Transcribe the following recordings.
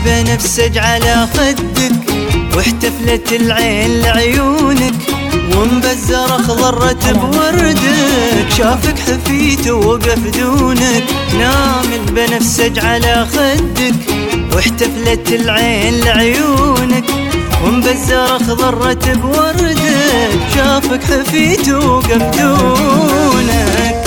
البنفسج على خدك، واحتفلت العين لعيونك، ومبزر اخضر رتب وردك، شافك حفيت ووقف دونك. نام البنفسج على خدك، واحتفلت العين لعيونك، ومبزر اخضر رتب وردك، شافك حفيت ووقف دونك.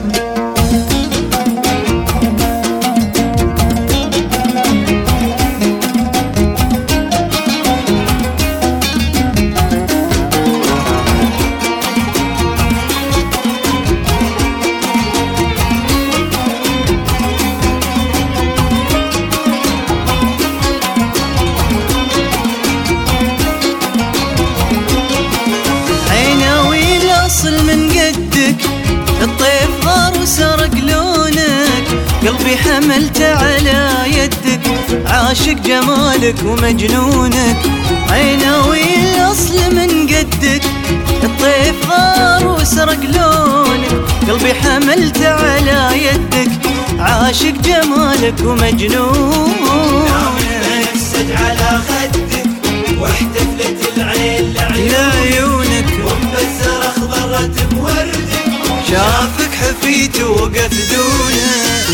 من قدك الطيف غار وسرق لونك، قلبي حملته على يدك، عاشق جمالك ومجنونك. عيناوي الأصل من قدك الطيف غار وسرق لونك، قلبي حملته على يدك، عاشق جمالك ومجنونك. بنفسج على خدك، واحتفلت العين لعيونك، ومبزر اخضر رتب وردك، شافك حفيت ووقف دونك.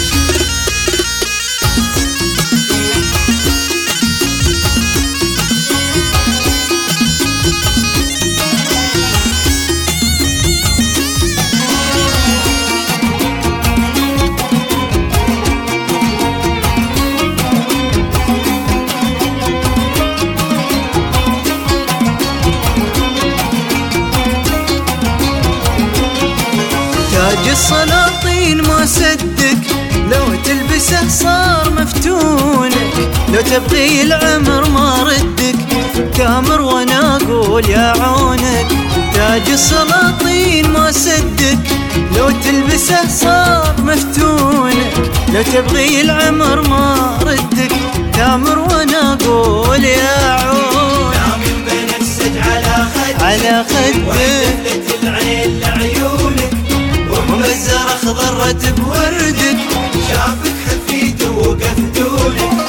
تاج السلاطين ما سدك، لو تلبسه صار مفتونك، لو تبغي العمر ما ردك، تامر وانا اقول يا عونك. تاج السلاطين ما سدك، لو تلبسه صار مفتونك، لو تبغي العمر ما ردك، تامر وانا اقول يا عونك. نام البنفسج على خدك، واحتفلت العين لعيونك، ومبزر اخضر رتب وردك، شافك حفيت ووقف دونك.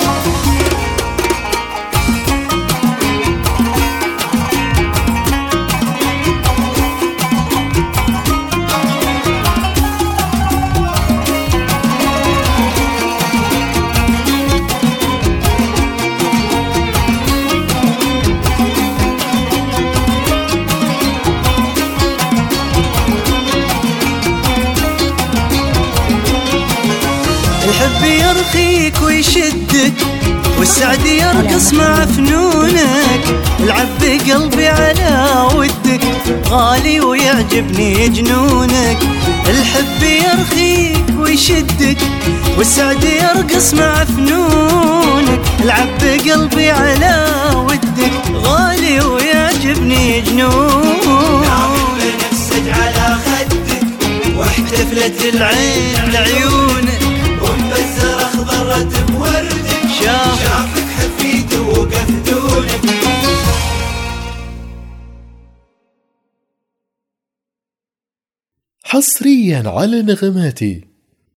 الحب يرخيك ويشدك، والسعد يرقص مع فنونك، العب بقلبي على ودك، غالي ويعجبني جنونك. الحب يرخيك ويشدك، والسعد يرقص مع فنونك، العب بقلبي على ودك، غالي ويعجبني جنونك. نام البنفسج على خدك، واحتفلت العين لعيونك، ومبزر اخضر رتب وردك، شافك حفيت ووقف دونك. حصريا على نغماتي.